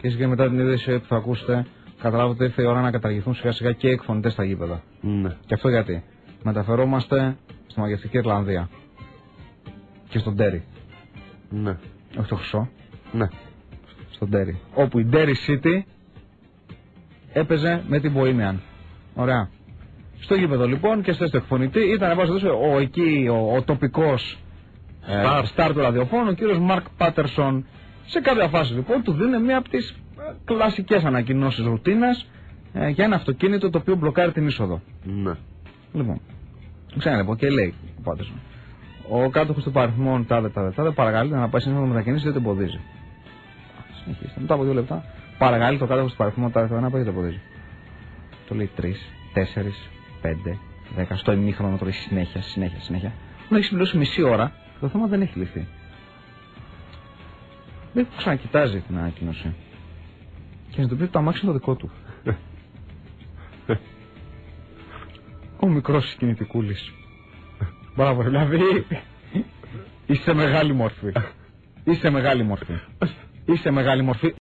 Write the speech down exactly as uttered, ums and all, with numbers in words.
Και εσείς και μετά την είδηση που θα ακούσετε, καταλάβετε ότι ήρθε η ώρα να καταργηθούν σιγά σιγά και οι εκφωνητές στα γήπεδα. Ναι. Και αυτό γιατί? Μεταφερόμαστε στη μαγευτική Ιρλανδία. Και στον Derry. Ναι. Όχι το χρυσό. Ναι. Στον Derry. Όπου η Derry City έπαιζε με την Bohemian. Ωραία. Στο γήπεδο λοιπόν και στο εκφωνητή ήταν ο, εκεί ο, ο τοπικός στάρ ε, του ραδιοφώνου, ο κύριος Μαρκ Πάτερσον. Σε κάποια φάση λοιπόν του δίνει μία από τις ε, κλασικές ανακοινώσεις ρουτίνας ε, για ένα αυτοκίνητο το οποίο μπλοκάρει την είσοδο. Ναι. Λοιπόν, ξανά λοιπόν και λέει ο Πάτερσον. Ο κάτοχος του παριθμών τάδε τάδε τάδε παρακαλείται να πάει σύνολο μετακίνηση γιατί δεν εμποδίζει. Συνεχίστε. Μετά από δύο λεπτά παρακαλεί το κάτοχος του παριθμών τάδε τάδε να πάει γιατί εμποδίζει. Το λέει τρεις, τέσσερις, πέντε, δέκα, στο ημίχρονο τώρα συνέχεια, συνέχεια, συνέχεια. Όταν έχει συμπληρώσει μισή ώρα, το θέμα δεν έχει λυθεί. Δεν ξανακοιτάζει την ανακοίνωση. Και να του πει ότι το αμάξι είναι το δικό του. Ο μικρός κινητικούλης. Μπράβο, δηλαδή. Είσαι μεγάλη μορφή. Είσαι μεγάλη μορφή. Είσαι μεγάλη μορφή.